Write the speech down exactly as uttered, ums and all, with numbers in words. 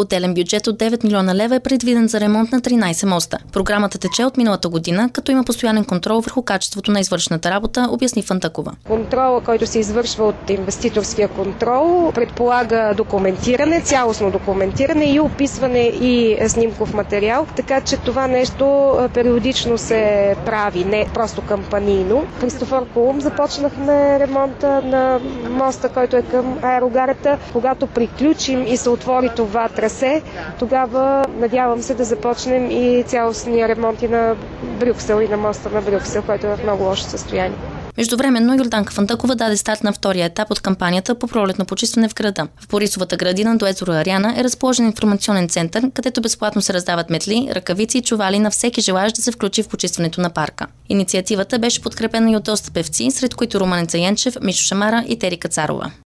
Отделен бюджет от девет милиона лева е предвиден за ремонт на тринайсет моста. Програмата тече от миналата година, като има постоянен контрол върху качеството на извършената работа, обясни Фантъкова. Контрола, който се извършва от инвеститорския контрол, предполага документиране, цялостно документиране и описване и снимков материал, така че това нещо периодично се прави, не просто кампанийно. Христофор Колумб започнахме ремонта на моста, който е към аерогарата. Когато приключим и се отвори това трасе, тогава надявам се да започнем и цялостния ремонт и на Брюксел и на моста на Брюксел, който е в много лошо състояние. Междувременно Йорданка Фандъкова даде старт на втория етап от кампанията по пролетно почистване в града. В Борисовата градина до езеро Аряна е разположен информационен център, където безплатно се раздават метли, ръкавици и чували на всеки желаещ да се включи в почистването на парка. Инициативата беше подкрепена и от доста певци, сред които Румен Заянчев, Мишо Шамара и Тери Кацарова.